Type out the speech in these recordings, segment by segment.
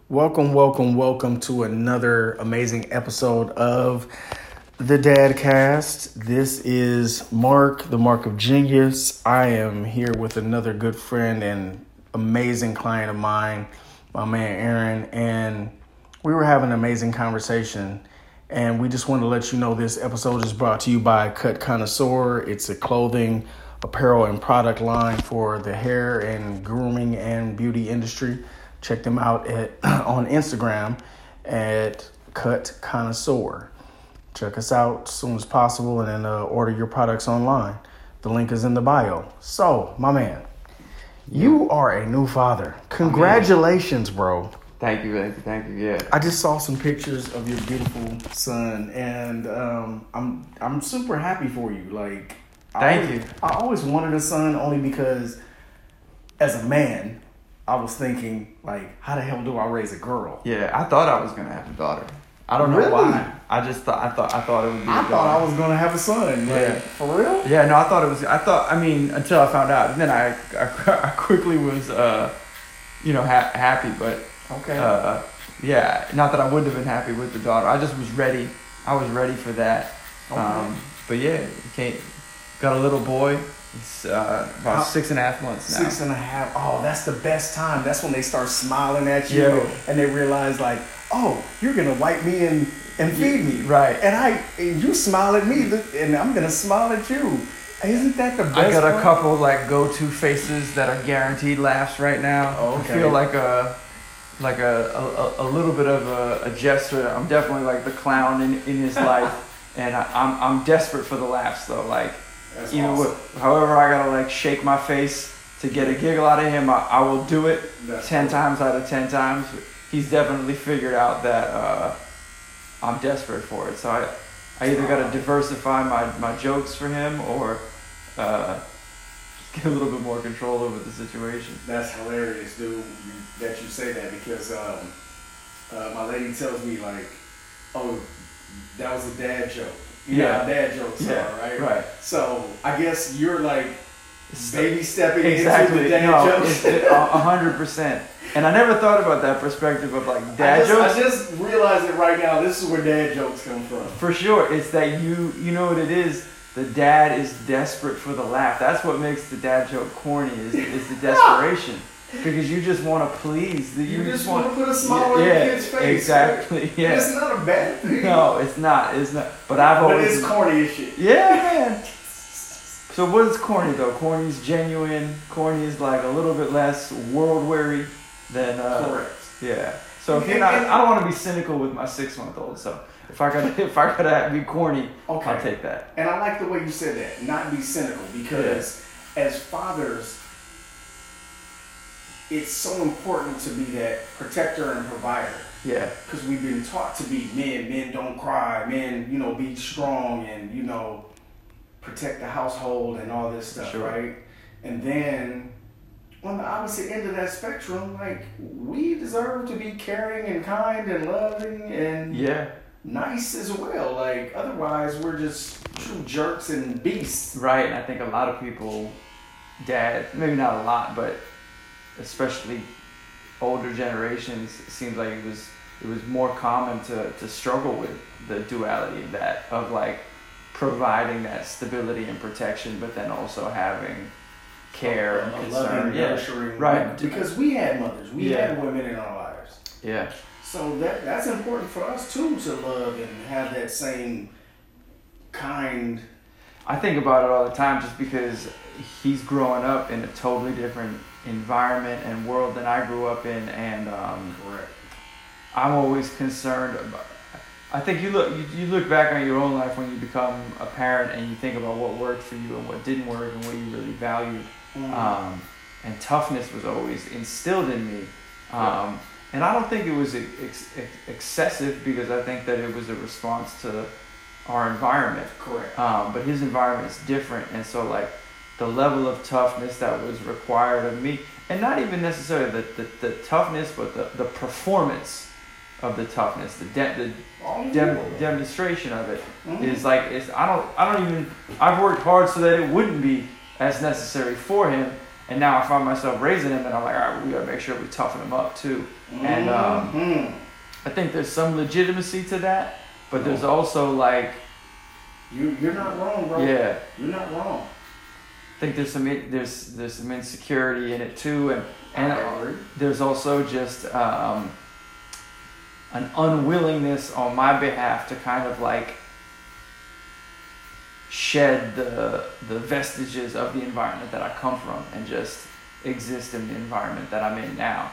Welcome to another amazing episode of the Dadcast. This is Mark, the Mark of Genius. I am here with another good friend and amazing client of mine, my man Aaron, and we were having an amazing conversation. And we just want to let you know this episode is brought to you by Cut Connoisseur. It's a clothing, apparel, and product line for the hair and grooming and beauty industry. Check them out on Instagram at Cut Connoisseur. Check us out as soon as possible and then order your products online. The link is in the bio. So, my man, you are a new father. Congratulations, bro. Thank you, yeah. I just saw some pictures of your beautiful son, and I'm super happy for you. Like, Thank you. I always wanted a son only because, as a man, I was thinking, like, how the hell do I raise a girl? Yeah, I thought I was gonna have a daughter. I don't know Really? why. I just thought it would be. I thought I was gonna have a son. Like, Yeah. for real? Yeah, no, I mean, until I found out, and then I quickly was, happy, but. Okay. Yeah, not that I wouldn't have been happy with the daughter. I just was ready. I was ready for that. Okay. But yeah, got a little boy. He's about 6.5 months now. 6.5. Oh, that's the best time. That's when they start smiling at you Yeah. and they realize, like, oh, you're gonna wipe me and feed me, Right. And you smile at me, and I'm gonna smile at you. Isn't that the best? I got a part? couple like go-to faces that are guaranteed laughs right now. Oh, okay. I feel like a little bit of a jester. I'm definitely like the clown in his life, and I'm desperate for the laughs though. Like That's even awesome. however I gotta like shake my face to get a giggle out of him, I will do it. That's 10 cool. times out of 10 times. He's definitely figured out that I'm desperate for it. So I either gotta diversify my jokes for him or get a little bit more control over the situation. That's hilarious, dude, that you say that, because my lady tells me, like, oh, that was a dad joke. You know how dad jokes are, right? Right. So I guess you're like baby stepping Exactly. into the dad No, jokes. 100%. And I never thought about that perspective of like dad jokes. I just realized it right now. This is where dad jokes come from. For sure. It's that you know what it is? The dad is desperate for the laugh. That's what makes the dad joke corny is the desperation. Because you just want to please. You just want to put a smile on your kid's face. Exactly. Right? Yeah. It's not a bad thing. No, it's not. It's not. But I've always. But it's corny as shit. Yeah, man. So what is corny though? Corny is genuine. Corny is like a little bit less world weary than. Correct. Yeah. So if you're not, I don't want to be cynical with my 6-month-old. So if I gotta be corny, Okay. I'll take that. And I like the way you said that, not be cynical, because as fathers, it's so important to be that protector and provider. Yeah. Because we've been taught to be men. Men don't cry. Men, be strong and, protect the household and all this stuff, Sure. right? And then on the opposite end of that spectrum, like, we deserve to be caring and kind and loving and nice as well. Like, otherwise we're just true jerks and beasts. Right. And I think a lot of people, maybe not a lot, but especially older generations, it seems like it was more common to struggle with the duality of that, of like providing that stability and protection, but then also having care and concern. Loving, nurturing. Right. Because we had mothers. We had women in our lives. Yeah. So that's important for us too, to love and have that same kind. I think about it all the time just because he's growing up in a totally different environment and world than I grew up in, and Correct. I'm always concerned about. I think you look back on your own life when you become a parent and you think about what worked for you and what didn't work and what you really valued. Mm-hmm. And toughness was always instilled in me. And I don't think it was excessive, because I think that it was a response to our environment. Correct. But his environment is different, and so like the level of toughness that was required of me, and not even necessarily the toughness, but the performance of the toughness, the demonstration of it is like, I don't even, I've worked hard so that it wouldn't be as necessary for him, And now I find myself raising him, and I'm like, all right, we gotta make sure we toughen him up too. And I think there's some legitimacy to that, but there's also like, you're not wrong, bro. Yeah, you're not wrong. I think there's some insecurity in it too, and there's also just an unwillingness on my behalf to kind of like shed the vestiges of the environment that I come from and just exist in the environment that I'm in now.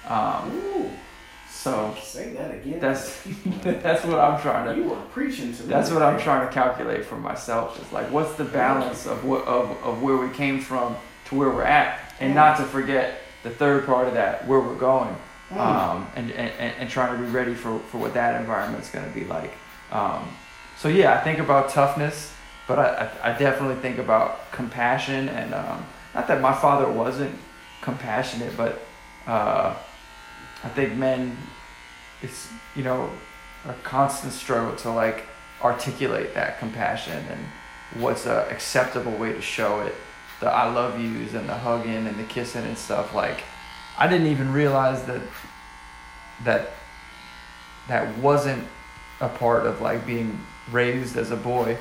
So say that again. That's what I'm trying to. You are preaching to me. That's what I'm trying to calculate for myself. Is like, what's the balance of where we came from to where we're at, and not to forget the third part of that, where we're going, and trying to be ready for what that environment's going to be like. So yeah, I think about toughness, but I definitely think about compassion, and not that my father wasn't compassionate, but I think men, it's, you know, a constant struggle to like articulate that compassion and what's a acceptable way to show it. The I love yous and the hugging and the kissing and stuff. Like, I didn't even realize that wasn't a part of like being raised as a boy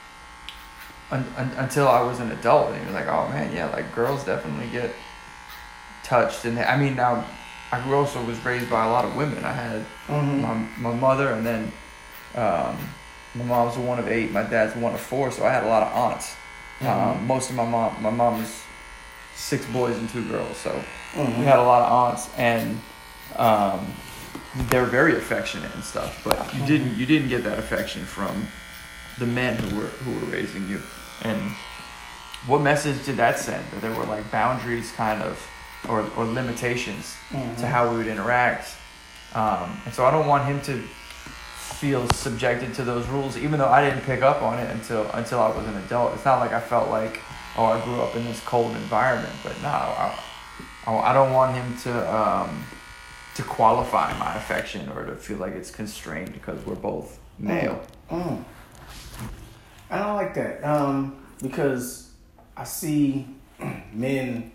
until I was an adult. And it was like, oh man, yeah, like girls definitely get touched. And I mean, now I also was raised by a lot of women. I had my mother, and then my mom's one of 8, my dad's one of 4, so I had a lot of aunts. Most of my mom's 6 boys and 2 girls, so we had a lot of aunts, and they were very affectionate and stuff. But you didn't get that affection from the men who were raising you. And what message did that send? That there were like boundaries, kind of. Or limitations to how we would interact, and so I don't want him to feel subjected to those rules, even though I didn't pick up on it until I was an adult. It's not like I felt like, oh, I grew up in this cold environment, but no, I don't want him to qualify my affection or to feel like it's constrained because we're both male. I don't like that because I see men.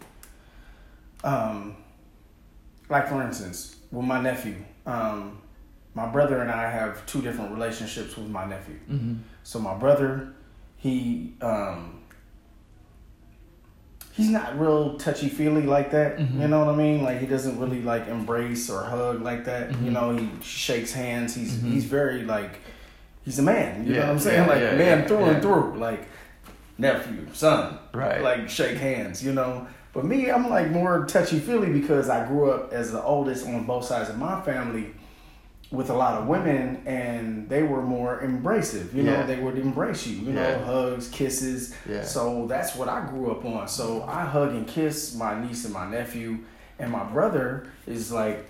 Like for instance, with my nephew, my brother and I have 2 different relationships with my nephew. So my brother, he's not real touchy-feely like that. You know what I mean? Like, he doesn't really like embrace or hug like that. You know, he shakes hands. He's very like, he's a man. You know what I'm saying? Man through and through. Like, nephew, son. Right. Like, shake hands, you know? But me, I'm like more touchy-feely because I grew up as the oldest on both sides of my family with a lot of women, and they were more embracive. You know, they would embrace you, you know, hugs, kisses. Yeah. So that's what I grew up on. So I hug and kiss my niece and my nephew, and my brother is like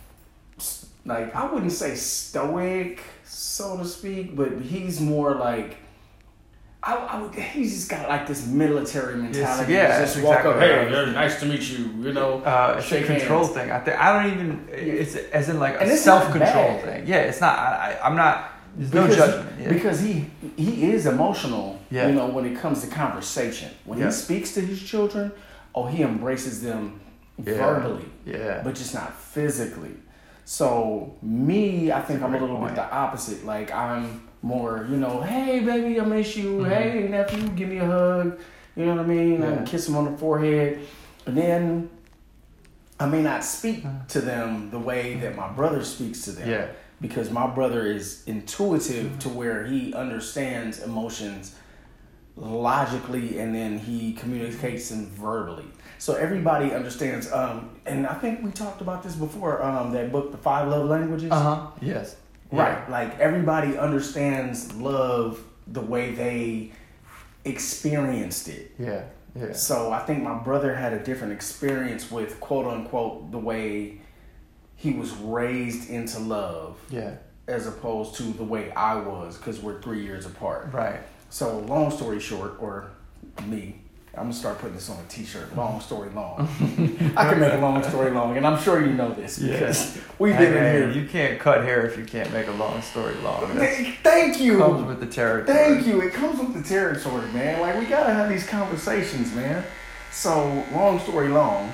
I wouldn't say stoic, so to speak, but he's more like, he's just got like this military mentality. Just walk up, hey, nice to meet you. You know, it's a control thing. I don't even. It's as in like a self-control thing. Yeah, it's not. I'm not. There's no judgment. Yeah. Because he is emotional. Yeah. You know, when it comes to conversation, when he speaks to his children, he embraces them verbally. Yeah. But just not physically. So me, I think I'm a little bit the opposite. Like, I'm more, you know, hey baby, I miss you. Hey nephew, give me a hug. You know what I mean? I can kiss him on the forehead. And then I may not speak to them the way that my brother speaks to them. Yeah. Because my brother is intuitive to where he understands emotions logically, and then he communicates them verbally. So everybody understands, and I think we talked about this before, that book, The 5 Love Languages. Yes. Right. Yeah. Like, everybody understands love the way they experienced it. Yeah. Yeah. So I think my brother had a different experience with, quote unquote, the way he was raised into love. Yeah. As opposed to the way I was, because we're 3 years apart. Right. So long story short, or me, I'm going to start putting this on a t-shirt. Long story long. I can make a long story long, and I'm sure you know this because we've been in here. You can't cut hair if you can't make a long story long. Thank you. It comes with the territory. Thank you. It comes with the territory, man. Like, we got to have these conversations, man. So long story long,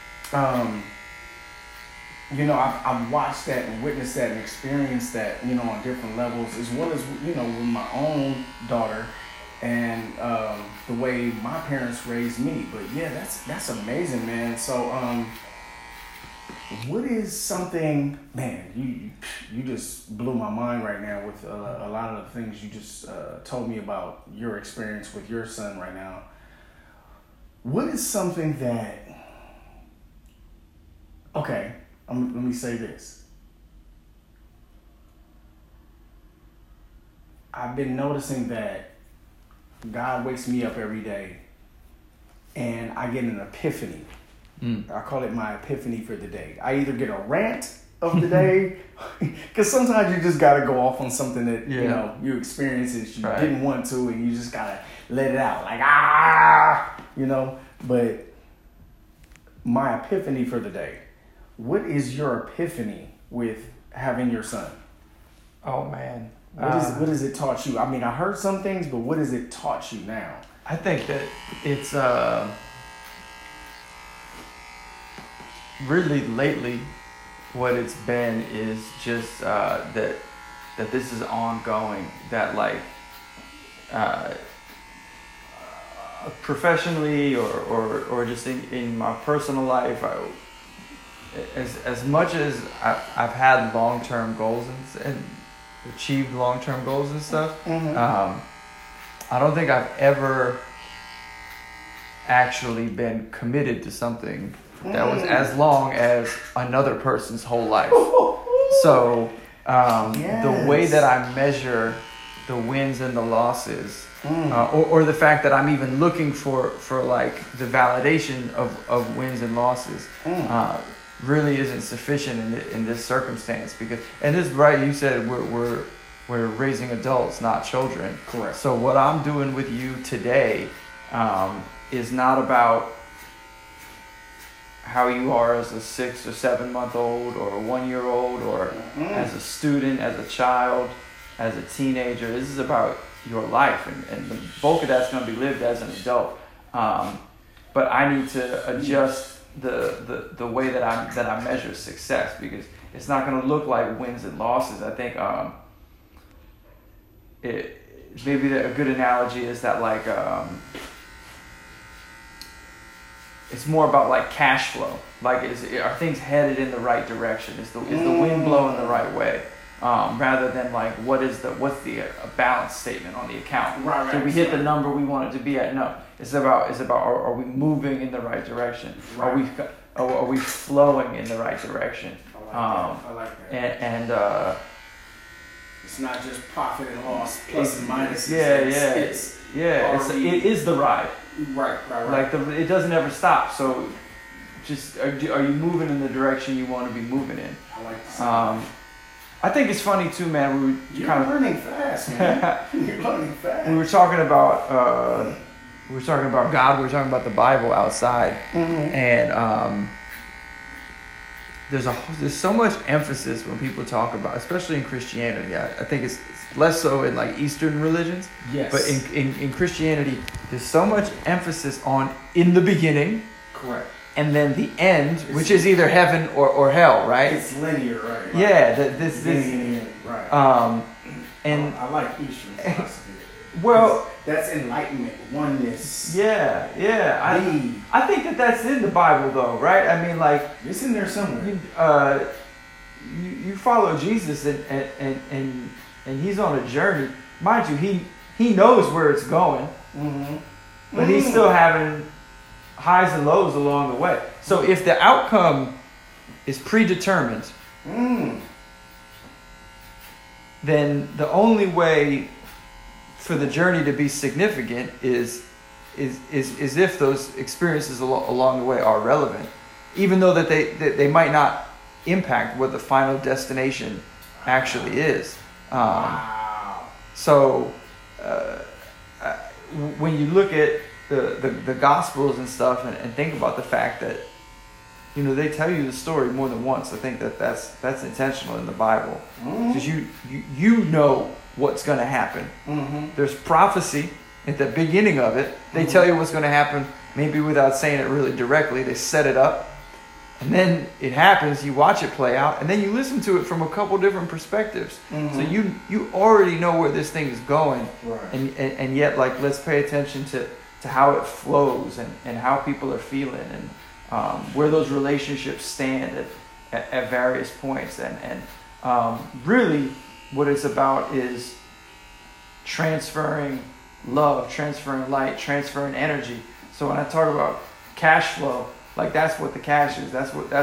I've watched that and witnessed that and experienced that, on different levels, as well as, with my own daughter and the way my parents raised me. But yeah, that's amazing, man. So what is something, man, you just blew my mind right now with a lot of the things you just told me about your experience with your son right now. What is something that, okay, let me say this. I've been noticing that God wakes me up every day and I get an epiphany. I call it my epiphany for the day. I either get a rant of the day, because sometimes you just got to go off on something that, you experienced that you didn't want to, and you just got to let it out. Like, but my epiphany for the day. What is your epiphany with having your son? Oh, man. What has it taught you? I mean, I heard some things, but what has it taught you now? I think that it's really lately what it's been is just that this is ongoing, that like professionally or just in my personal life, as much as I've had long-term goals and achieved long-term goals and stuff, I don't think I've ever actually been committed to something that was as long as another person's whole life. So the way that I measure the wins and the losses, or the fact that I'm even looking for like the validation of wins and losses, really isn't sufficient in this circumstance, because, and this is right, you said we're raising adults, not children. Correct. So what I'm doing with you today is not about how you are as a 6 or 7 month old or a 1 year old or as a student, as a child, as a teenager. This is about your life, and the bulk of that's going to be lived as an adult. But I need to adjust the way that I measure success, because it's not going to look like wins and losses. I think maybe a good analogy is that like it's more about like cash flow. Like, are things headed in the right direction? Is the wind blowing the right way? Rather than like what's the balance statement on the account? Right. Did we hit the number we wanted to be at? No. It's about are we moving in the right direction? Right. Are we flowing in the right direction? I like that. And it's not just profit and loss, plus and minuses. It is the ride. Right. Like it doesn't ever stop. So, just are you moving in the direction you want to be moving in? I like that. I think it's funny too, man. You're learning fast, man. You're learning fast. We were talking about God. We were talking about the Bible outside, and there's so much emphasis when people talk about, especially in Christianity. I think it's less so in like Eastern religions. Yes. But in Christianity, there's so much emphasis on in the beginning. Correct. And then the end, which is either heaven or hell, right? It's linear, right? Yeah. This. Right. And I like Eastern philosophy. Well, that's enlightenment, oneness. Yeah. I think that's in the Bible, though, right? I mean, like, it's in there somewhere. You follow Jesus, and he's on a journey. Mind you, he knows where it's going, but he's still having highs and lows along the way. So if the outcome is predetermined, then the only way for the journey to be significant is if those experiences along the way are relevant, even though that they might not impact what the final destination actually is. So when you look at the Gospels and stuff and think about the fact that, they tell you the story more than once, I think that's intentional in the Bible, because you know what's going to happen. There's prophecy at the beginning of it. They tell you what's going to happen, maybe without saying it really directly. They set it up. And then it happens, you watch it play out, and then you listen to it from a couple different perspectives. Mm-hmm. So you already know where this thing is going. Right. And yet, like, let's pay attention to how it flows and how people are feeling and where those relationships stand at various points. And really what it's about is transferring love, transferring light, transferring energy. So when I talk about cash flow, like, that's what the cash is.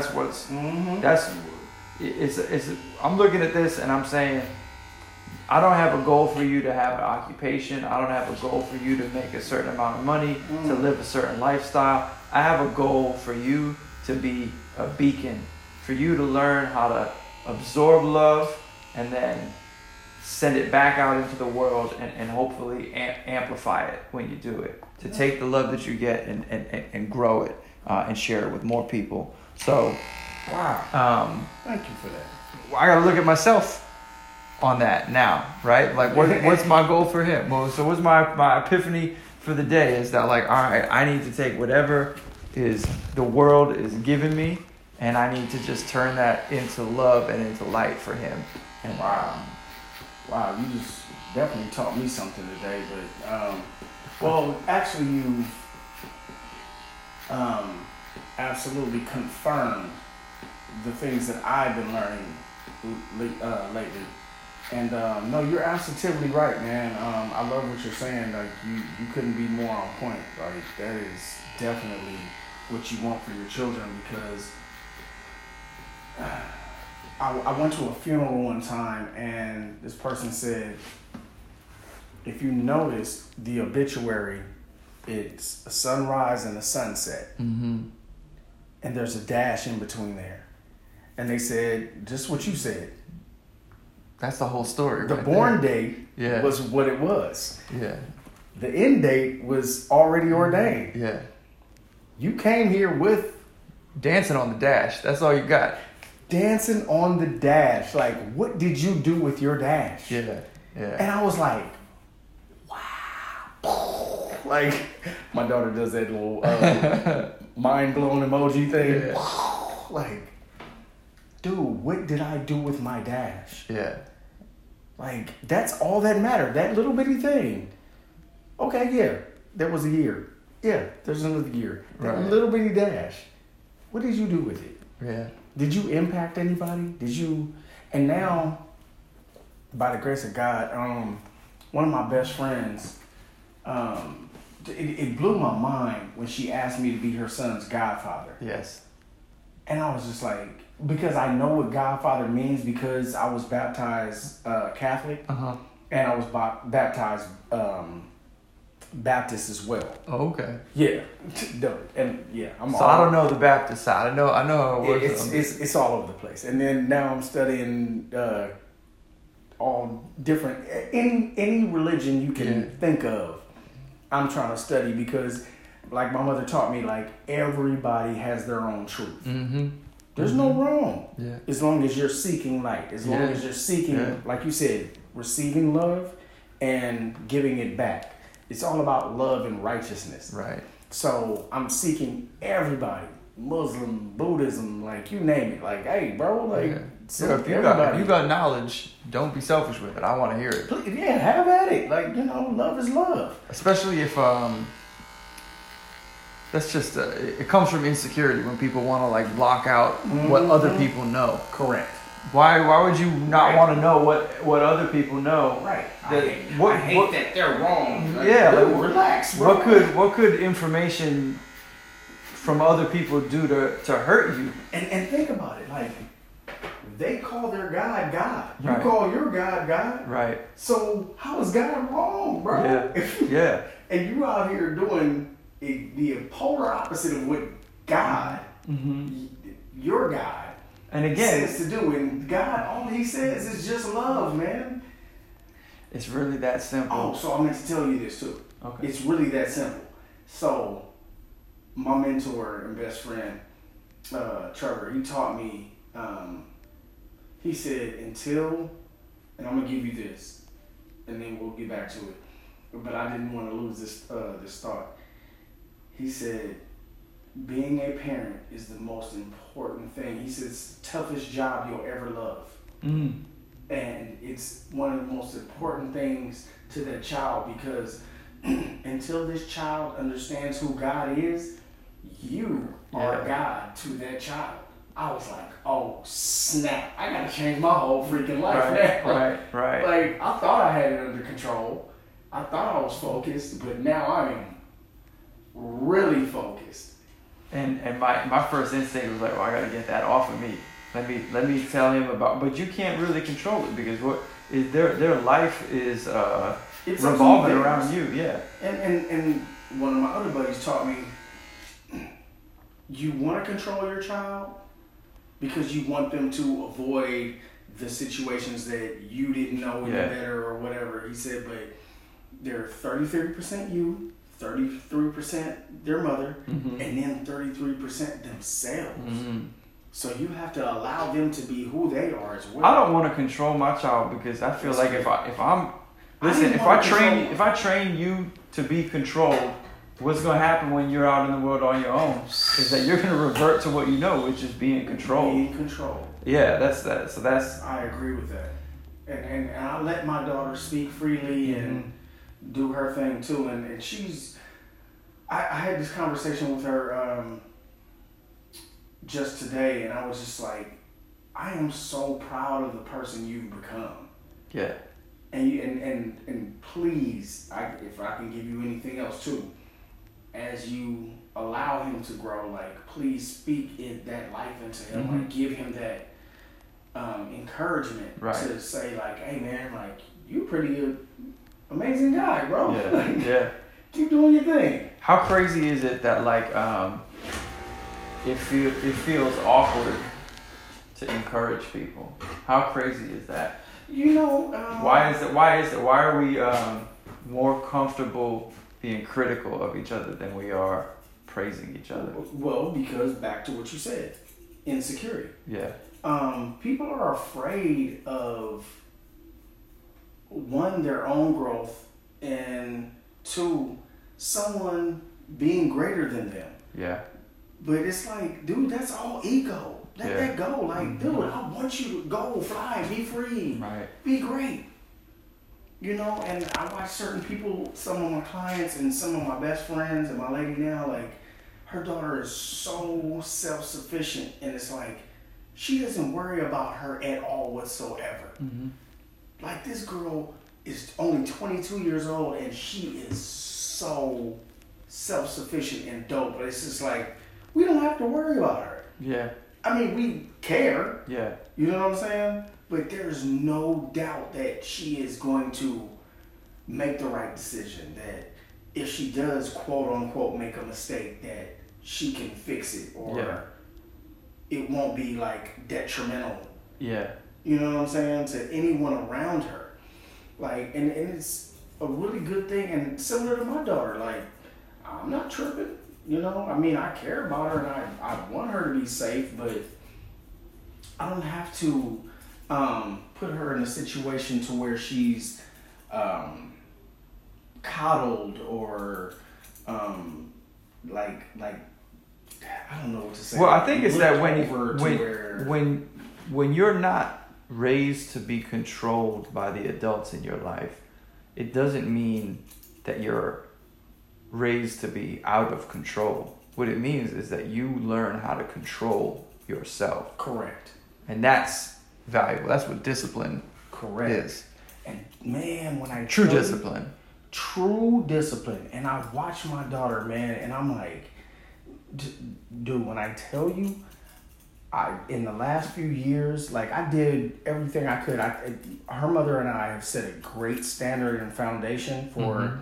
I'm looking at this and I'm saying, I don't have a goal for you to have an occupation. I don't have a goal for you to make a certain amount of money, to live a certain lifestyle. I have a goal for you to be a beacon, for you to learn how to absorb love and then send it back out into the world and hopefully amplify it when you do it. To take the love that you get and grow it. And share it with more people. So, wow. Thank you for that. I gotta look at myself on that now, right? Like, what's my goal for him? Well, so what's my epiphany for the day is that, like, all right, I need to take whatever is the world is giving me, and I need to just turn that into love and into light for him. And wow, you just definitely taught me something today. But well, actually, you've absolutely confirmed the things that I've been learning lately. And no, you're absolutely right, man. I love what you're saying. Like, you couldn't be more on point. Like, that is definitely what you want for your children, because I went to a funeral one time and this person said, if you notice the obituary, it's a sunrise and a sunset. Mm-hmm. And there's a dash in between there. And they said, just what you said. That's the whole story. The born date was what it was. Yeah. The end date was already ordained. Yeah. You came here with... dancing on the dash. That's all you got. Dancing on the dash. Like, what did you do with your dash? Yeah. Yeah. And I was like, wow. Like, my daughter does that little mind-blown emoji thing. Yeah. Like, dude, what did I do with my dash? Yeah. Like, that's all that mattered. That little bitty thing. Okay, yeah, there was a year. Yeah, there's another year. That little bitty dash. What did you do with it? Yeah. Did you impact anybody? Did you? And now, by the grace of God, one of my best friends, it blew my mind when she asked me to be her son's godfather. Yes. And I was just like, because I know what godfather means, because I was baptized Catholic, and I was baptized Baptist as well. Oh, okay. Yeah, and yeah, I don't know the Baptist side. I know how it works. It's all over the place. And then now I'm studying all different any religion you can think of. I'm trying to study, because, like my mother taught me, like, everybody has their own truth. Mm-hmm. There's no wrong. Yeah. As long as you're seeking light, as long as you're seeking, like you said, receiving love and giving it back. It's all about love and righteousness. Right. So I'm seeking everybody, Muslim, Buddhism, like, you name it. Like, hey, bro, like, if you got knowledge, don't be selfish with it. I want to hear it. Yeah, have at it. Like, love is love. Especially if that's just it comes from insecurity, when people want to, like, block out what other people know. Correct. Why would you not want to know what other people know? Right. I hate that they're wrong. Like, like, relax, bro. What could information from other people do to hurt you? And think about it. Like, they call their God God. You Right. call your God God. Right. So how is God wrong, bro? Yeah. Yeah. And you out here doing the polar opposite of what God, your God, and again, says to do. And God, all he says is just love, man. It's really that simple. Oh, so I meant to tell you this too. Okay. It's really that simple. So, my mentor and best friend, Trevor, he taught me, he said, and I'm going to give you this, and then we'll get back to it. but I didn't want to lose this thought. He said, being a parent is the most important thing. He said it's the toughest job you'll ever love. Mm. And it's one of the most important things to that child, because until this child understands who God is, you are God to that child. I was like, oh snap, I gotta change my whole freaking life now. Right. Like, I thought I had it under control. I thought I was focused, but now I am really focused. And my first instinct was like, well, I gotta get that off of me. Let me tell him about, but you can't really control it, because what is their life is It's revolving around you. Yeah. And one of my other buddies taught me, you want to control your child because you want them to avoid the situations that you didn't know any better or whatever. He said, but they're 33% you, 33% their mother, and then 33% themselves. Mm-hmm. So you have to allow them to be who they are as well. I don't want to control my child, because I feel like if I train you to be controlled, what's going to happen when you're out in the world on your own is that you're going to revert to what you know, which is being controlled. Being controlled. Yeah, that's that. So that's. I agree with that, and I let my daughter speak freely and do her thing too, and she's. I had this conversation with her just today, and I was just like, I am so proud of the person you've become. Yeah. And please, if I can give you anything else too, as you allow him to grow, like, please speak that life into him, like, give him that encouragement to say, like, hey man, like, you pretty amazing guy, bro. Yeah. Like, keep doing your thing. How crazy is it that, like, it feels awkward to encourage people? How crazy is that? You know, why is it? Why are we more comfortable being critical of each other than we are praising each other? Well, because back to what you said, insecurity. Yeah. People are afraid of, one, their own growth, and two, someone being greater than them. Yeah. But it's like, dude, that's all ego. Let that go. Like, dude, I want you to go, fly, be free, be great. You know, and I watch certain people, some of my clients and some of my best friends and my lady now, like, her daughter is so self-sufficient, and it's like, she doesn't worry about her at all whatsoever. Mm-hmm. Like, this girl is only 22 years old, and she is so self-sufficient and dope. But it's just like, we don't have to worry about her. Yeah. I mean, we care. Yeah. You know what I'm saying? But there's no doubt that she is going to make the right decision. That if she does, quote unquote, make a mistake, that she can fix it, or it won't be like detrimental. Yeah. You know what I'm saying? To anyone around her. Like, and it's a really good thing, and similar to my daughter, like, I'm not tripping. You know, I mean, I care about her, and I want her to be safe, but I don't have to put her in a situation to where she's coddled or like I don't know what to say. Well, I think it's that when you're not raised to be controlled by the adults in your life, it doesn't mean that you're raised to be out of control. What it means is that you learn how to control yourself. Correct. And that's valuable. That's what discipline is. And man, when I true discipline. And I watch my daughter, man, and I'm like, dude, when I tell you, in the last few years, like, I did everything I could. Her mother and I have set a great standard and foundation for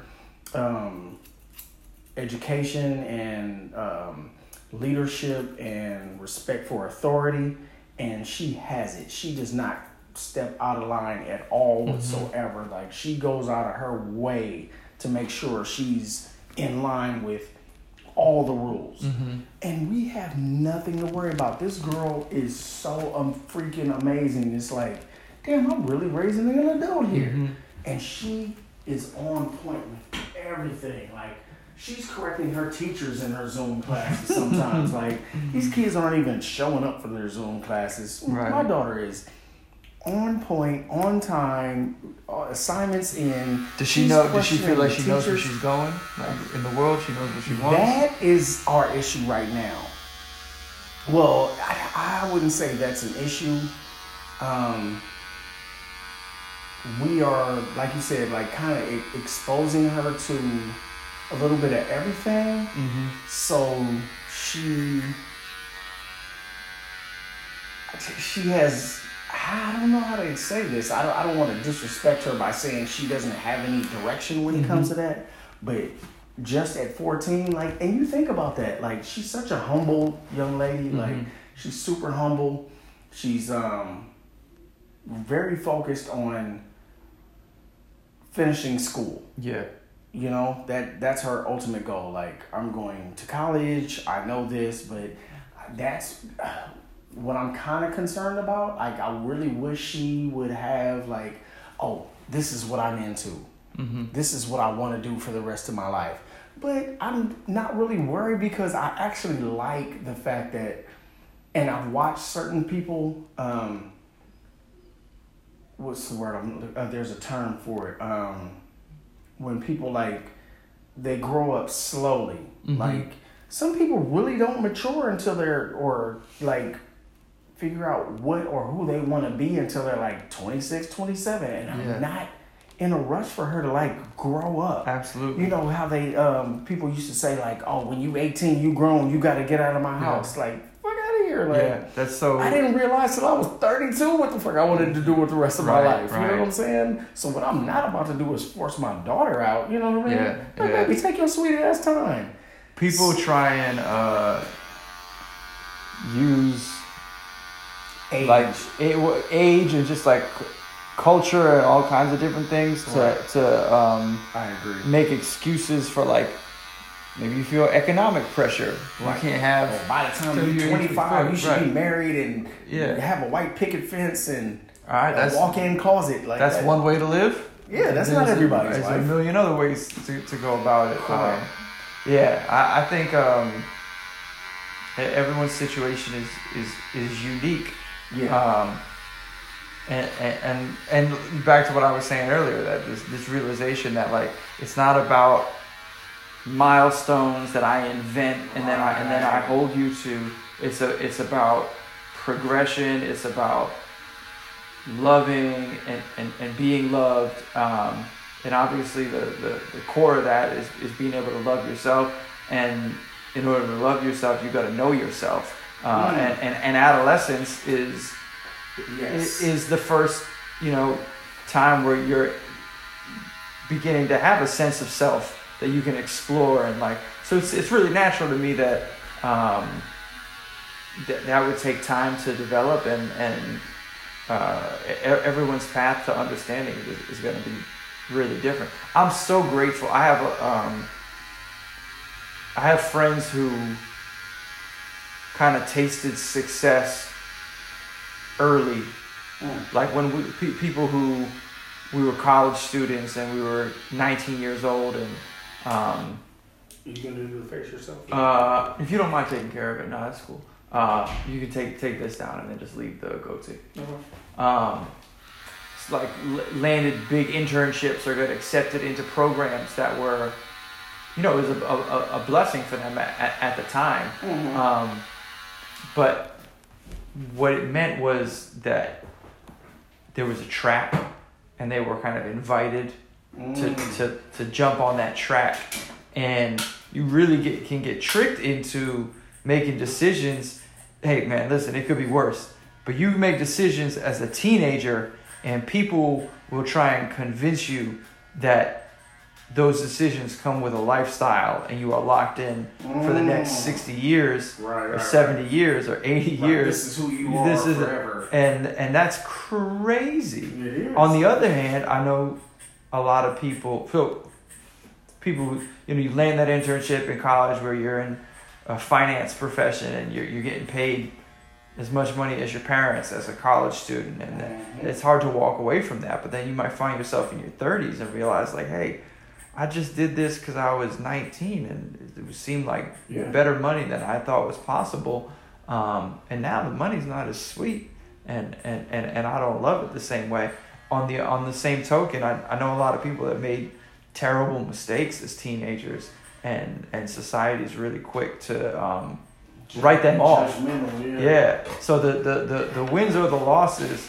education and leadership and respect for authority, and she has it. She does not step out of line at all whatsoever. Like, she goes out of her way to make sure she's in line with all the rules. And we have nothing to worry about. This girl is so freaking amazing. It's like, damn, I'm really raising an adult here. And she is on point with everything. Like, she's correcting her teachers in her Zoom classes sometimes. Like, these kids aren't even showing up for their Zoom classes. Right. My daughter is on point, on time, assignments in. Does she know? Does she feel like she knows where she's going? Like, in the world, she knows what she wants? That is our issue right now. Well, I wouldn't say that's an issue. We are, like you said, like kind of exposing her to a little bit of everything. Mm-hmm. So she has, I don't know how to say this. I don't want to disrespect her by saying she doesn't have any direction when it comes to that. But just at 14, like, and you think about that, like, she's such a humble young lady. Like, she's super humble. She's very focused on finishing school. Yeah. You know, that's her ultimate goal. Like, I'm going to college, I know this, but that's what I'm kind of concerned about. Like, I really wish she would have, like, oh, this is what I'm into. This is what I want to do for the rest of my life. But I'm not really worried because I actually like the fact that, and I've watched certain people, what's the word? There's a term for it. When people, like, they grow up slowly. Like, some people really don't mature until they're, or like, figure out what or who they want to be until they're like 26, 27. And I'm not in a rush for her to, like, grow up. Absolutely. You know how they, people used to say, like, oh, when you 18, you grown, you got to get out of my house. Like, fuck out of here. Like, that's so. I didn't realize till I was 32 what the fuck I wanted to do with the rest of my life. You know what I'm saying? So what I'm not about to do is force my daughter out. You know what I mean? Like, baby, take your sweet ass time. People try and use age. Like age and just like culture and all kinds of different things to I agree. Make excuses for, like, maybe you feel economic pressure. You can't have. Oh, by the time you're 25, you should be married and have a white picket fence and a walk-in closet. Like, that's one way to live. Yeah, that's not everybody's life. There's a million other ways to go about it. I think everyone's situation is unique. Yeah. And back to what I was saying earlier, that this realization that, like, it's not about milestones that I invent and then I hold you to. It's about progression. It's about loving and being loved. And obviously the core of that is being able to love yourself. And in order to love yourself, you got to know yourself. And adolescence is the first, time where you're beginning to have a sense of self that you can explore, and, like, so it's really natural to me that that would take time to develop, and everyone's path to understanding is going to be really different. I'm so grateful. I have friends who kind of tasted success early, like when people who we were college students and we were 19 years old, and you gonna do the face yourself? If you don't mind taking care of it, no, that's cool. You can take this down and then just leave the goatee. It's like landed big internships or got accepted into programs that were, it was a blessing for them at the time. But what it meant was that there was a track, and they were kind of invited to jump on that track, and you really can get tricked into making decisions. Hey man, listen, it could be worse, but you make decisions as a teenager, and people will try and convince you that those decisions come with a lifestyle, and you are locked in for the next 60 years, or 70 years, or 80 years. This is who you are forever. And that's crazy. It is. On the other hand, I know a lot of people who, you land that internship in college where you're in a finance profession and you're getting paid as much money as your parents as a college student, and it's hard to walk away from that. But then you might find yourself in your 30s and realize, like, hey, I just did this because I was 19, and it seemed like better money than I thought was possible. And now the money's not as sweet, and I don't love it the same way. On the same token, I know a lot of people that made terrible mistakes as teenagers, and society's really quick to write them off. Yeah. So the wins or the losses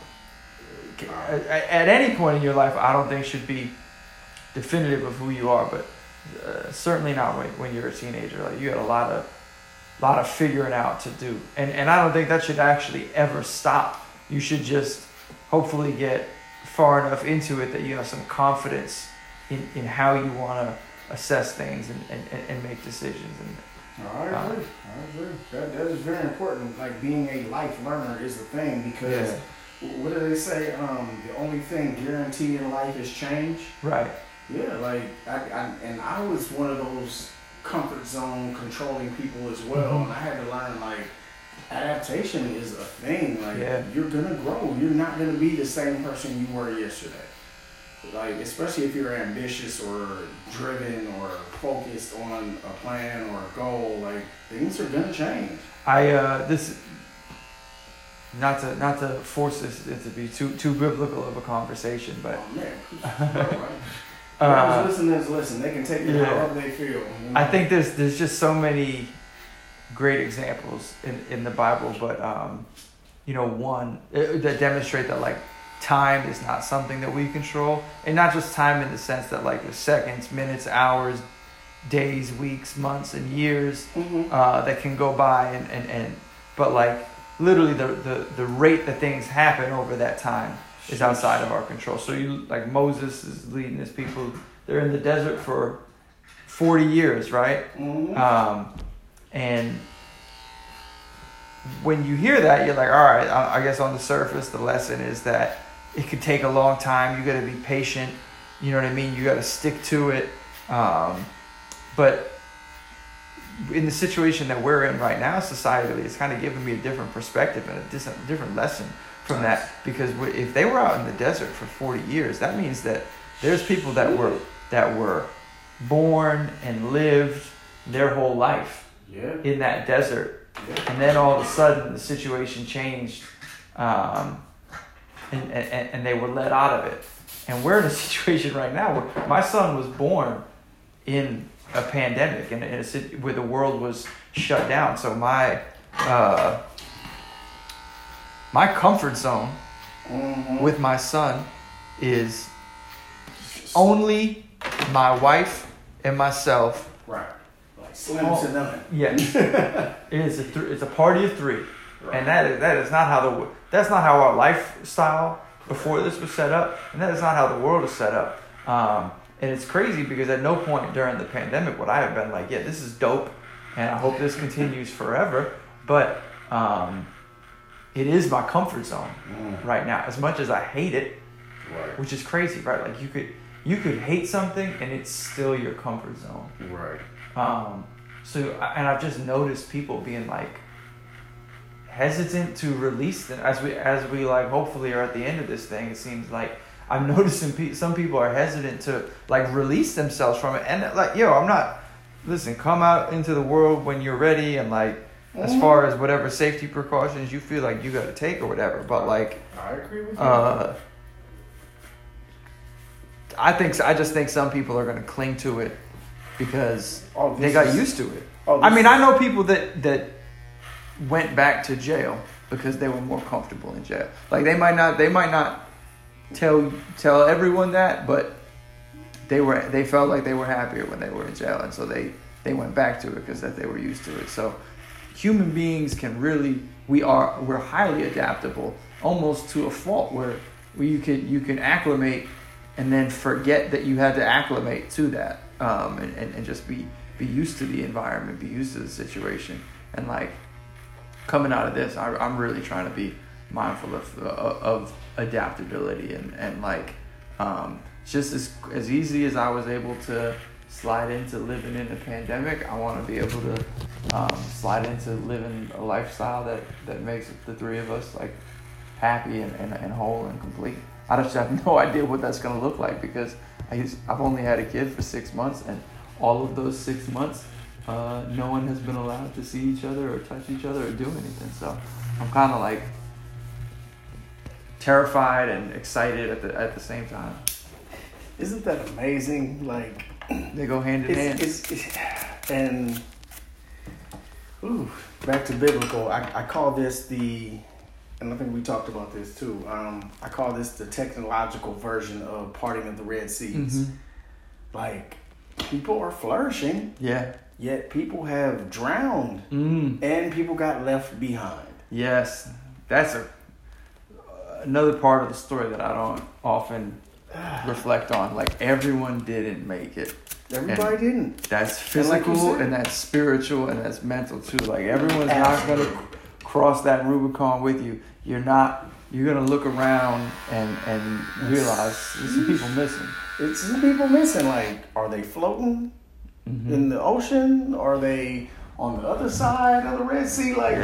at any point in your life, I don't think should be definitive of who you are, but certainly not when you're a teenager. Like, you got a lot of figuring out to do, and I don't think that should actually ever stop. You should just hopefully get far enough into it that you have some confidence in how you want to assess things and make decisions. And I agree. That is very important. Like, being a life learner is the thing, because what do they say? The only thing guaranteed in life is change. Right. Yeah, like I was one of those comfort zone controlling people as well, and I had to learn, like, adaptation is a thing. Like, you're gonna grow. You're not gonna be the same person you were yesterday. Like, especially if you're ambitious or driven or focused on a plan or a goal, like, things are gonna change. Not to force this to be too biblical of a conversation, but listeners listen. They can take it however they feel. You know? I think there's just so many great examples in the Bible, but one that demonstrate that, like, time is not something that we control, and not just time in the sense that, like, the seconds, minutes, hours, days, weeks, months, and years that can go by, but, like, literally the rate that things happen over that time is outside of our control. So like Moses is leading his people. They're in the desert for 40 years, right? And when you hear that, you're like, all right, I guess on the surface, the lesson is that it could take a long time. You got to be patient. You know what I mean? You got to stick to it. But in the situation that we're in right now, societally, it's kind of giving me a different perspective and a different lesson from that. Because if they were out in the desert for 40 years, that means that there's people that were born and lived their whole life in that desert. And then all of a sudden the situation changed, and they were let out of it. And we're in a situation right now where my son was born in a pandemic and where the world was shut down. So my comfort zone with my son is only my wife and myself. Right. Like slim to none. Yes. It's a party of three. Right. And that is not how our lifestyle before this was set up, and that is not how the world is set up. And it's crazy because at no point during the pandemic would I have been like, this is dope, and I hope this continues forever. But it is my comfort zone right now, as much as I hate it, which is crazy, right? Like, you could hate something and it's still your comfort zone. Right. And I've just noticed people being, like, hesitant to release them as we like hopefully are at the end of this thing. It seems like I'm noticing some people are hesitant to, like, release themselves from it. And, like, come out into the world when you're ready, and, like, as far as whatever safety precautions you feel like you got to take or whatever. But, like, I agree with you. I just think some people are going to cling to it because they got used to it. I know people that went back to jail because they were more comfortable in jail. Like, they might not tell everyone that, but they felt like they were happier when they were in jail, and so they went back to it because that they were used to it. So human beings can really, we're highly adaptable, almost to a fault, where you can acclimate and then forget that you had to acclimate to that, and just be used to the environment, be used to the situation. And, like, coming out of this, I'm really trying to be mindful of adaptability and like, just as easy as I was able to slide into living in a pandemic, I want to be able to slide into living a lifestyle that makes the three of us like happy and whole and complete. I just have no idea what that's going to look like because I've only had a kid for 6 months, and all of those 6 months, no one has been allowed to see each other or touch each other or do anything. So I'm kind of like terrified and excited at the same time. Isn't that amazing? Like, they go hand in hand. And back to biblical. I call this and I think we talked about this too. I call this the technological version of parting of the Red Seas. Mm-hmm. Like, people are flourishing. Yeah. Yet people have drowned. And people got left behind. Yes. That's another part of the story that I don't often reflect on. Like, everyone didn't make it. Everybody didn't. That's physical and that's spiritual and that's mental too. Like, everyone's not going to cross that Rubicon with you. You're going to look around and realize there's some people missing. It's some people missing. Like, are they floating in the ocean? Are they on the other side of the Red Sea? Like,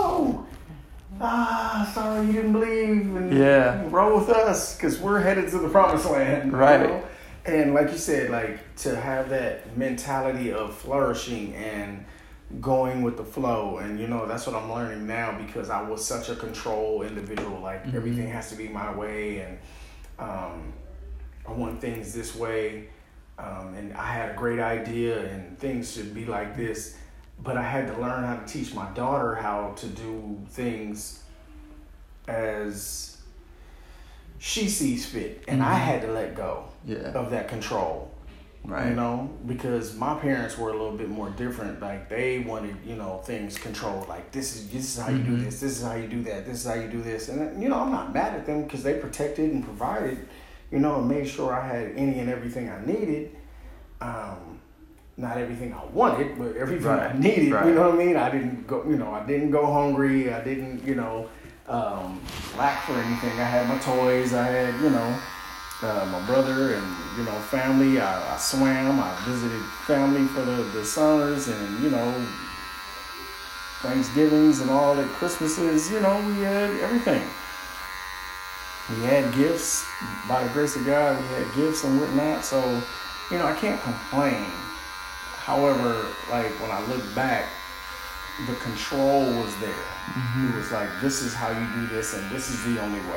sorry you didn't believe and roll with us because we're headed to the promised land. Right. You know? And like you said, like, to have that mentality of flourishing and going with the flow, and that's what I'm learning now because I was such a control individual. Like, everything has to be my way, and I want things this way, and I had a great idea and things should be like this, but I had to learn how to teach my daughter how to do things as she sees fit, and I had to let go of that control. Right. Because my parents were a little bit more different. Like, they wanted, things controlled. Like, this is how you do this. This is how you do that. This is how you do this. And, I'm not mad at them because they protected and provided, and made sure I had any and everything I needed. Not everything I wanted, but everything I needed. Right. You know what I mean? I didn't go hungry. I didn't, lack for anything. I had my toys. I had, my brother and, family. I swam. I visited family for the summers and, Thanksgivings and all the Christmases. We had everything. We had gifts. By the grace of God, we had gifts and whatnot. So, I can't complain. However, like, when I look back, the control was there. It was like, this is how you do this and this is the only way.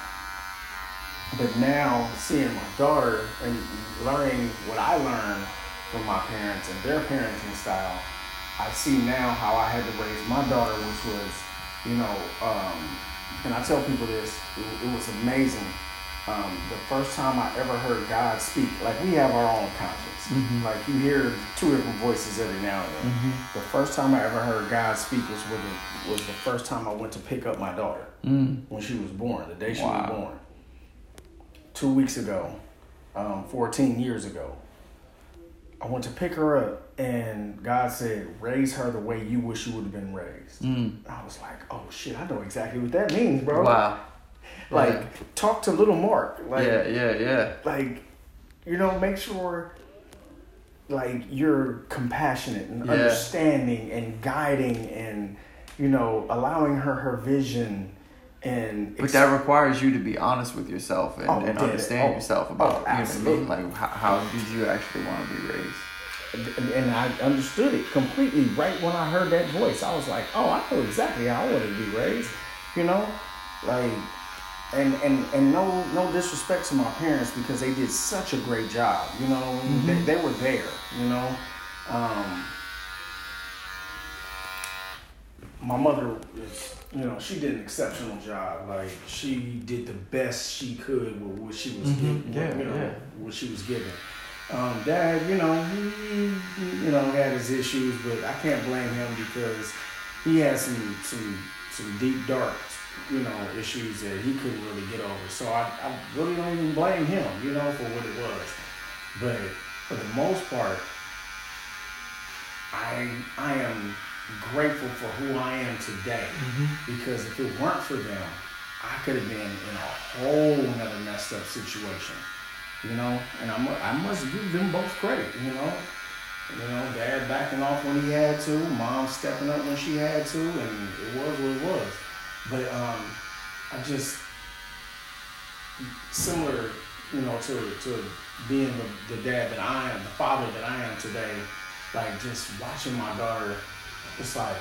But now, seeing my daughter and learning what I learned from my parents and their parenting style, I see now how I had to raise my daughter, which was, and I tell people this, it was amazing. The first time I ever heard God speak, like, we have our own conscience. Like, you hear two different voices every now and then. The first time I ever heard God speak was the first time I went to pick up my daughter when she was born, the day she was born. 2 weeks ago, 14 years ago, I went to pick her up, and God said, raise her the way you wish you would have been raised. I was like, oh shit, I know exactly what that means, bro. Wow. Like, talk to little Mark. Like, yeah. Like, make sure, like, you're compassionate and understanding and guiding and, allowing her vision. But that requires you to be honest with yourself and understand yourself about absolutely. Like, how did you actually want to be raised? And I understood it completely right when I heard that voice. I was like, oh, I know exactly how I want to be raised, like, and no disrespect to my parents because they did such a great job, they were there, my mother is, she did an exceptional job. Like, she did the best she could with what she was given, what she was given. Dad, he had his issues, but I can't blame him because he had some deep, dark, issues that he couldn't really get over. So I really don't even blame him, for what it was. But for the most part, I am grateful for who I am today because if it weren't for them, I could have been in a whole nother messed up situation, and I must give them both credit, You know, dad backing off when he had to, mom stepping up when she had to, and it was what it was. But I just similar, you know, to being the dad that I am, the father that I am today. Like just watching my daughter, it's like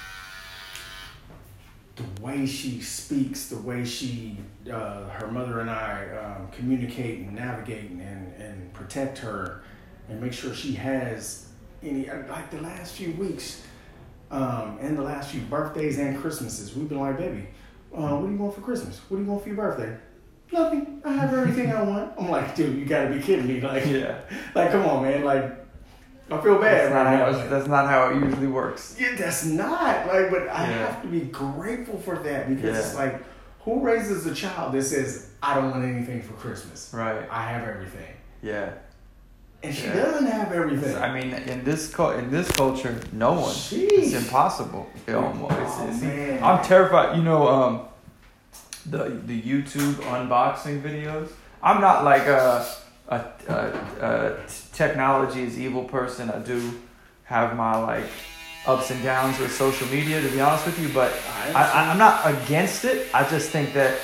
the way she speaks, the way she, her mother and I communicate and navigate and protect her and make sure she has any, like the last few weeks and the last few birthdays and Christmases, we've been like, baby, what do you want for Christmas? What do you want for your birthday? Nothing. I have everything I want. I'm like, dude, you gotta be kidding me. Like, Yeah. like, come on, man. Like, I feel bad That's not how it usually works. Yeah, that's not. Like, but I Yeah. have to be grateful for that because it's Yeah. like, who raises a child that says, I don't want anything for Christmas? Right. I have everything. Yeah. And she Yeah. doesn't have everything. I mean, in this culture, no one. Sheesh. It's impossible. Man. I'm terrified. You know, the YouTube unboxing videos. I'm not like a technology is evil person. I do have my like ups and downs with social media, to be honest with you, but I'm not against it. I just think that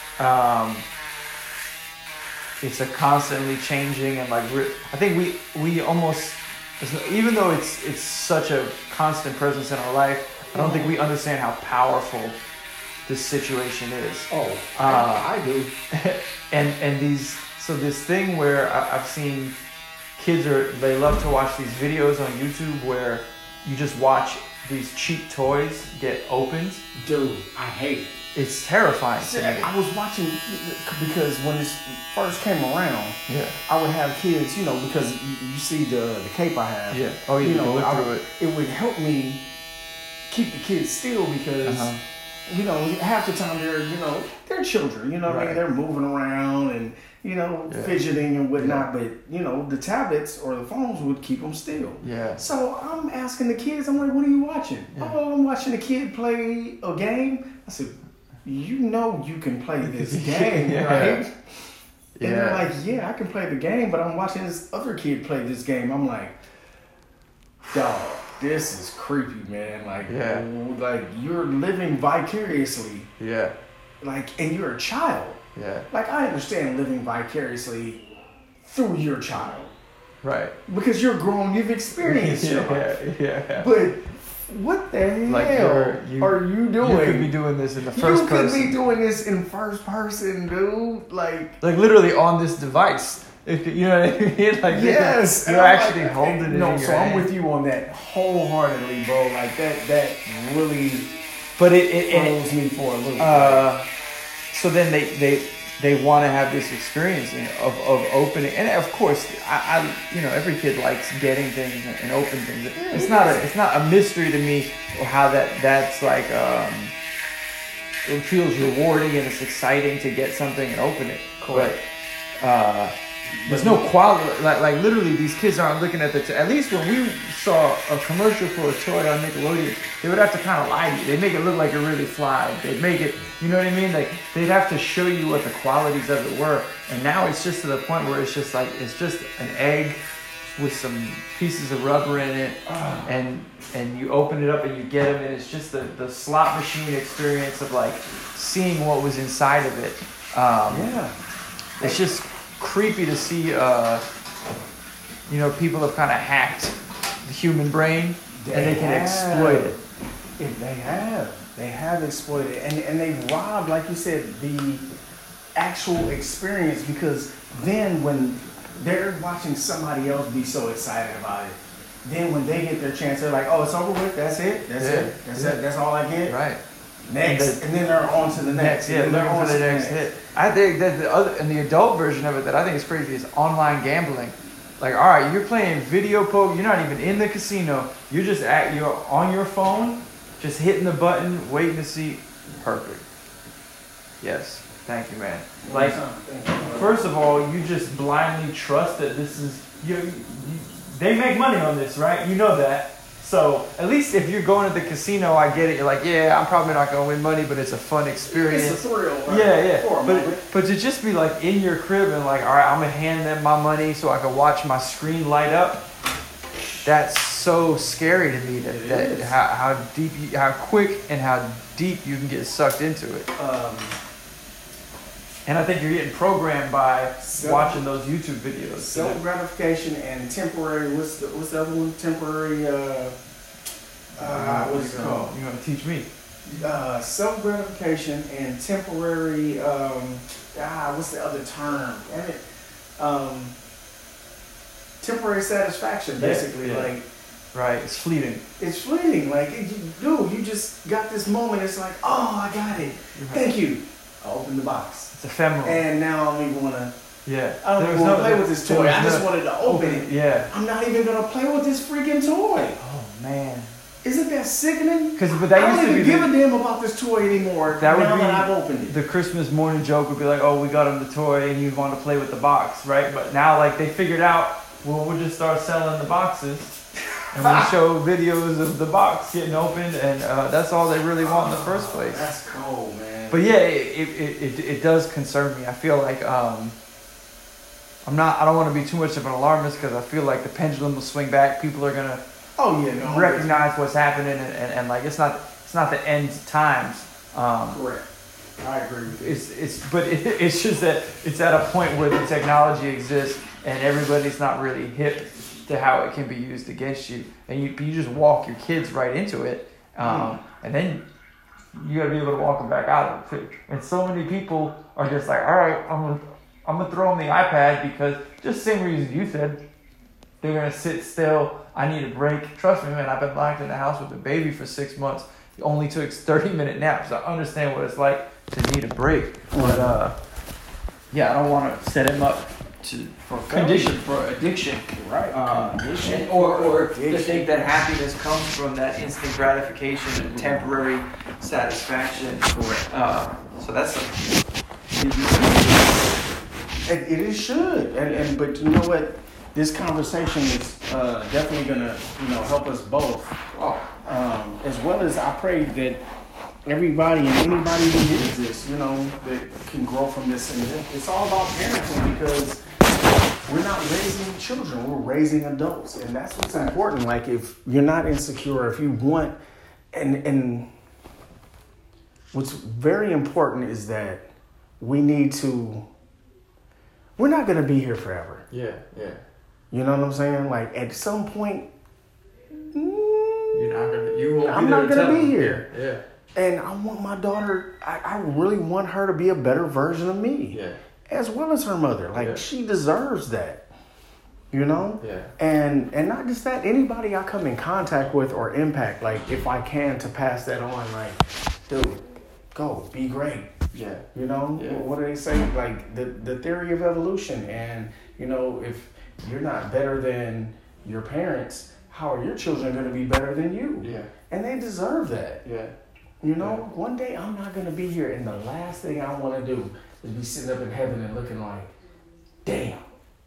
it's a constantly changing and like I think we almost, even though it's such a constant presence in our life, I don't think we understand how powerful this situation is. Oh, I do. and this thing where I've seen kids they love to watch these videos on YouTube where you just watch these cheap toys get opened. Dude, I hate it. It's terrifying to me. I was watching because when this first came around, Yeah. I would have kids, you know, because you see the cape I have. Yeah. Oh, yeah. You know, go through it. It would help me keep the kids still because, you know, half the time they're children, you know what I mean? Right. They're moving around and, you know, fidgeting and whatnot, but, you know, the tablets or the phones would keep them still. Yeah. So I'm asking the kids, I'm like, what are you watching? Yeah. Oh, I'm watching a kid play a game. I said, you know you can play this game, Yeah. right? And Yeah. they're like, yeah, I can play the game, but I'm watching this other kid play this game. I'm like, dog, this is creepy, man. Like, like you're living vicariously, Yeah. like, and you're a child. Yeah. Like, I understand living vicariously through your child Right. because you're grown, you've experienced your life. Yeah. But what the hell Like are you doing? You could be doing this in the first person. You could be doing this in first person, dude. Like literally on this device. If you know what I mean? Like yes, you're actually holding it. No, in your so I'm hand. with you on that wholeheartedly, bro. Like that really But it throws me for a little bit. So then they want to have this experience of opening, and of course, I you know, every kid likes getting things and open things. It's not a mystery to me how that's like it feels rewarding and it's exciting to get something and open it. Correct. But there's no quality. Like literally, these kids aren't looking at at least when we saw a commercial for a toy on Nickelodeon, they would have to kind of lie to you. They'd make it look like it really fly. They'd make it, you know what I mean? Like they'd have to show you what the qualities of it were. And now it's just to the point where it's just like it's just an egg with some pieces of rubber in it, and you open it up and you get them, and it's just the slot machine experience of like seeing what was inside of it. It's just creepy to see, you know, people have kind of hacked the human brain and they can exploit it. They have exploited it. And they've robbed, like you said, the actual experience because then when they're watching somebody else be so excited about it, then when they get their chance, they're like, oh, it's over with, that's it, that's all I get. Right. Next, and then they're on to the next. Yeah, they're on to the next hit. I think that the adult version of it that I think is crazy is online gambling. Like, all right, you're playing video poker. You're not even in the casino. You're just you're on your phone, just hitting the button, waiting to see. Perfect. Yes, thank you, man. Like, first of all, you just blindly trust that this is they make money on this, right? You know that. So at least if you're going to the casino, I get it. You're like, yeah, I'm probably not going to win money, but it's a fun experience. It's a thrill. Right? Yeah. But to just be like in your crib and like, all right, I'm going to hand them my money so I can watch my screen light up. that's so scary to me that how quick and how deep you can get sucked into it. And I think you're getting programmed by watching those YouTube videos. Self gratification and temporary. What's the other one? Temporary. What's it called? You want to teach me? Self gratification and temporary. What's the other term? Damn it. Temporary satisfaction, basically. Yeah. Like, right, it's fleeting. It's fleeting. Like, you just got this moment. It's like, oh, I got it. Right. Thank you. I opened the box. It's ephemeral. And now I don't even want to. Yeah. I don't even want to play with this toy. I just wanted to open it. Yeah. I'm not even gonna play with this freaking toy. Oh man. Isn't that sickening? But that I used don't to even give a damn about this toy anymore. That would now be that I've opened it. The Christmas morning joke would be like, oh, we got him the toy and he'd want to play with the box, right? But now, like, they figured out, well, we'll just start selling the boxes and we'll show videos of the box getting opened, and that's all they really want in the first place. That's cool, man. But yeah, it does concern me. I feel like I don't want to be too much of an alarmist, because I feel like the pendulum will swing back. People are gonna recognize what's happening, and like it's not the end times. Correct. I agree with you. It's just that it's at a point where the technology exists and everybody's not really hip to how it can be used against you, and you just walk your kids right into it, and then you got to be able to walk them back out of it too. And so many people are just like, all right, I'm gonna throw them the iPad, because just the same reason you said, they're gonna sit still. I need a break. Trust me, man. I've been locked in the house with a baby for 6 months. It only took 30-minute naps. I understand what it's like to need a break. But I don't want to set him up for addiction. Right. Condition. Or to think that happiness comes from that instant gratification and temporary satisfaction. So that's It should, but you know what? This conversation is definitely gonna help us both. As well as I pray that everybody and anybody who hears this, that can grow from this. And it's all about parenting, because we're not raising children, we're raising adults, and that's what's important. Like, if you're not insecure, if you want, and what's very important is that we're not going to be here forever. Yeah. You know what I'm saying? Like, at some point, I'm not going to be here. Yeah. And I want my daughter, I really want her to be a better version of me. Yeah. As well as her mother. Like, she deserves that. Yeah. And not just that, anybody I come in contact with or impact, like, if I can, to pass that on, like, dude, go, be great. Yeah. What do they say? Like, the theory of evolution. And, if you're not better than your parents, how are your children going to be better than you? Yeah. And they deserve that. Yeah. One day I'm not going to be here, and the last thing I want to do is be sitting up in heaven and looking like, damn,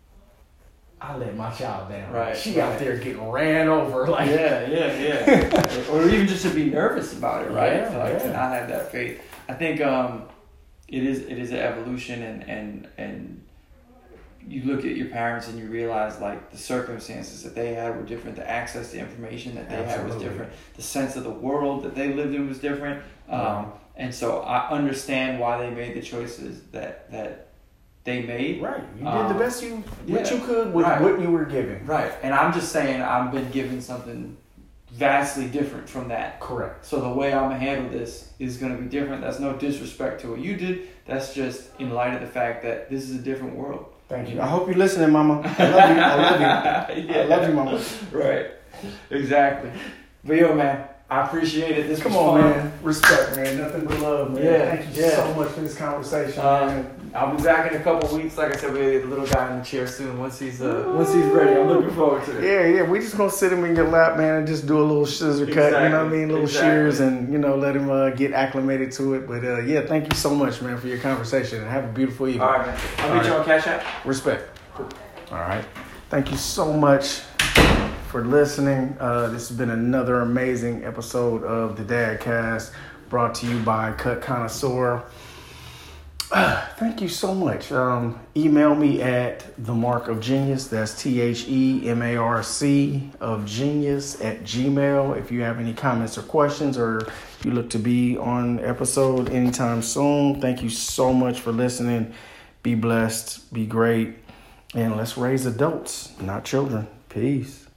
I let my child down. Right. She out there getting ran over. Like, yeah. Or even just to be nervous about it, right? To not have that faith. I think it is an evolution, and you look at your parents and you realize, like, the circumstances that they had were different, the access to information that they had was different, the sense of the world that they lived in was different, and so I understand why they made the choices that they made. Right, you did the best you could with what you were given. Right, and I'm just saying I've been given something vastly different from that. Correct. So the way I'm gonna handle this is gonna be different. That's no disrespect to what you did. That's just in light of the fact that this is a different world. Thank you. I hope you're listening, Mama. I love you. I love you, Mama. Right. Exactly. But yo, man, I appreciate it. This Come was on, fun. man. Respect, man. Nothing but love, man. Yeah. Thank you so much for this conversation, man. I'll be back in a couple weeks. Like I said, we'll get the little guy in the chair soon once he's ready. I'm looking forward to it. Yeah. We just gonna sit him in your lap, man, and just do a little scissor cut. You know what I mean? Little shears, and let him get acclimated to it. But thank you so much, man, for your conversation, and have a beautiful evening. All right, man. I'll meet you on Cash App. Respect. All right. Thank you so much for listening. This has been another amazing episode of the Dadcast, brought to you by Cut Connoisseur. Thank you so much. Email me at themarkofgenius. That's THEMARC of genius @gmail. If you have any comments or questions, or you look to be on episode anytime soon. Thank you so much for listening. Be blessed. Be great. And let's raise adults, not children. Peace.